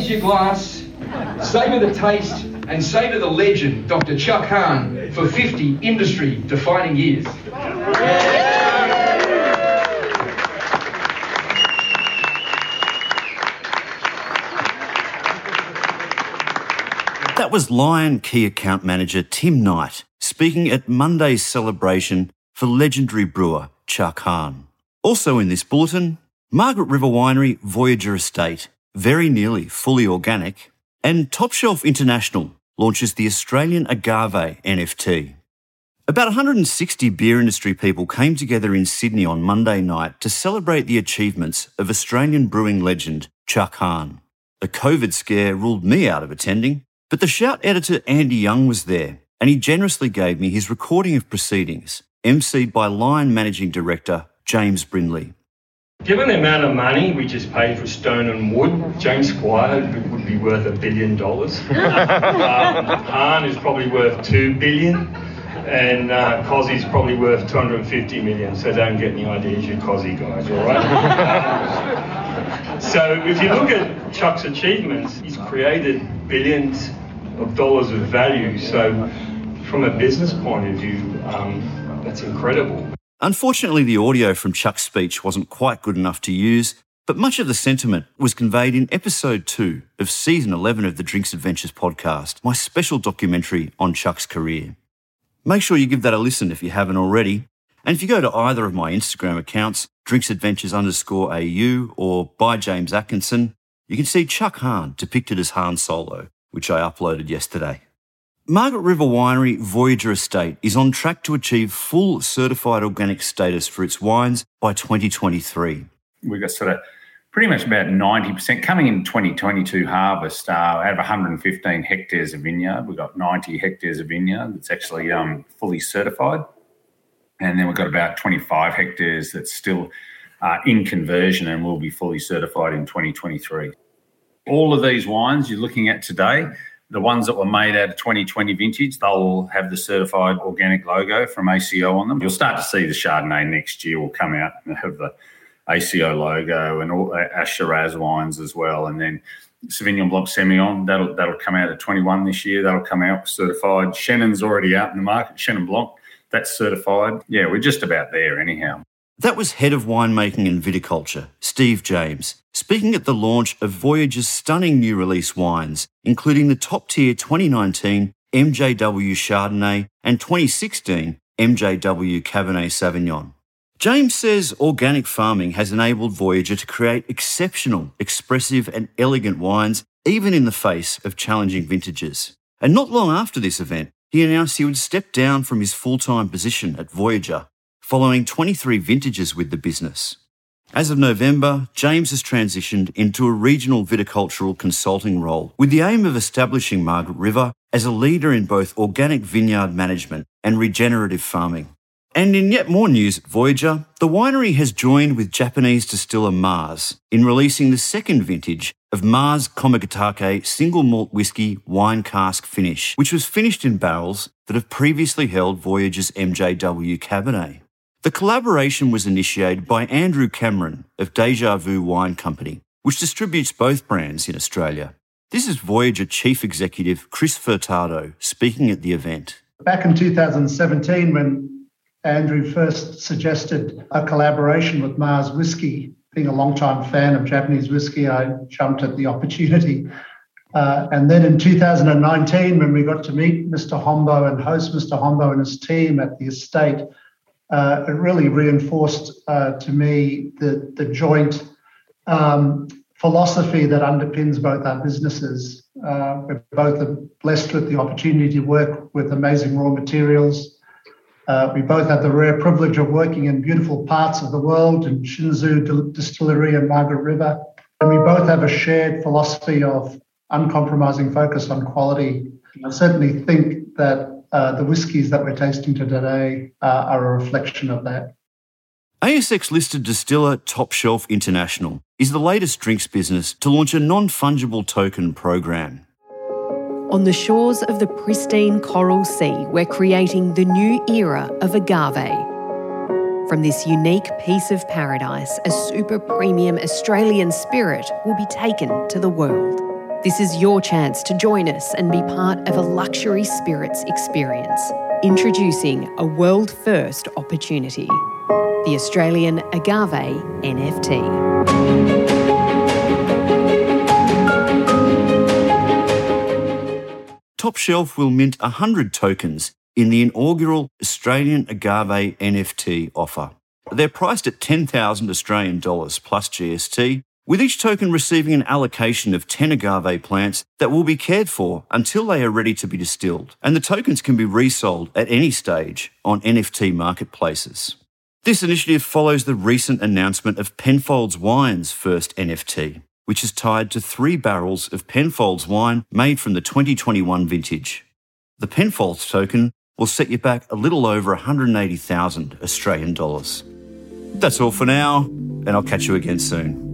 raise your glass, savour the taste, and say to the legend, Dr. Chuck Hahn, for 50 industry-defining years. That was Lion Key Account Manager Tim Knight speaking at Monday's celebration for legendary brewer Chuck Hahn. Also in this bulletin, Margaret River Winery Voyager Estate, very nearly fully organic, and Top Shelf International launches the Australian Agave NFT. About 160 beer industry people came together in Sydney on Monday night to celebrate the achievements of Australian brewing legend Chuck Hahn. A COVID scare ruled me out of attending, but the Shout editor Andy Young was there, and he generously gave me his recording of proceedings, emceed by Lion Managing Director James Brindley. Given the amount of money we just paid for Stone and Wood, James Squire would be worth $1 billion. Hahn is probably worth $2 billion, and Cozzie's probably worth $250 million. So don't get any ideas, you Cozzie guys, all right? So if you look at Chuck's achievements, he's created billions of dollars of value. So from a business point of view, that's incredible. Unfortunately, the audio from Chuck's speech wasn't quite good enough to use, but much of the sentiment was conveyed in episode 2 of season 11 of the Drinks Adventures podcast, my special documentary on Chuck's career. Make sure you give that a listen if you haven't already. And if you go to either of my Instagram accounts, drinksadventures_AU or by James Atkinson, you can see Chuck Hahn depicted as Han Solo, which I uploaded yesterday. Margaret River Winery Voyager Estate is on track to achieve full certified organic status for its wines by 2023. We've got sort of pretty much about 90% coming in 2022 harvest. Out of 115 hectares of vineyard, we've got 90 hectares of vineyard that's actually fully certified. And then we've got about 25 hectares that's still in conversion and will be fully certified in 2023. All of these wines you're looking at today, the ones that were made out of 2020 vintage, they'll have the certified organic logo from ACO on them. You'll start to see the Chardonnay next year will come out and have the ACO logo, and all our Shiraz wines as well. And then Sauvignon Blanc Semillon, that'll come out at 21 this year. That'll come out certified. Chennon's already out in the market. Chenin Blanc, that's certified. Yeah, we're just about there anyhow. That was Head of Winemaking and Viticulture, Steve James, speaking at the launch of Voyager's stunning new release wines, including the top-tier 2019 MJW Chardonnay and 2016 MJW Cabernet Sauvignon. James says organic farming has enabled Voyager to create exceptional, expressive and elegant wines, even in the face of challenging vintages. And not long after this event, he announced he would step down from his full-time position at Voyager, following 23 vintages with the business. As of November, James has transitioned into a regional viticultural consulting role with the aim of establishing Margaret River as a leader in both organic vineyard management and regenerative farming. And in yet more news at Voyager, the winery has joined with Japanese distiller Mars in releasing the second vintage of Mars Komagatake single malt whisky wine cask finish, which was finished in barrels that have previously held Voyager's MJW Cabernet. The collaboration was initiated by Andrew Cameron of Deja Vu Wine Company, which distributes both brands in Australia. This is Voyager Chief Executive Chris Furtado speaking at the event. Back in 2017, when Andrew first suggested a collaboration with Mars Whisky, being a long-time fan of Japanese whisky, I jumped at the opportunity. And then in 2019, when we got to meet Mr. Hombo and host Mr. Hombo and his team at the estate, it really reinforced to me the joint philosophy that underpins both our businesses. We're both blessed with the opportunity to work with amazing raw materials. We both have the rare privilege of working in beautiful parts of the world, in Shinzu Distillery and Margaret River. And we both have a shared philosophy of uncompromising focus on quality. I certainly think that the whiskies that we're tasting today are a reflection of that. ASX-listed distiller Top Shelf International is the latest drinks business to launch a non-fungible token program. On the shores of the pristine Coral Sea, we're creating the new era of agave. From this unique piece of paradise, a super premium Australian spirit will be taken to the world. This is your chance to join us and be part of a luxury spirits experience. Introducing a world-first opportunity, the Australian Agave NFT. Top Shelf will mint 100 tokens in the inaugural Australian Agave NFT offer. They're priced at $10,000 Australian dollars plus GST, with each token receiving an allocation of 10 agave plants that will be cared for until they are ready to be distilled, and the tokens can be resold at any stage on NFT marketplaces. This initiative follows the recent announcement of Penfolds Wine's first NFT, which is tied to 3 barrels of Penfolds wine made from the 2021 vintage. The Penfolds token will set you back a little over 180,000 Australian dollars. That's all for now, and I'll catch you again soon.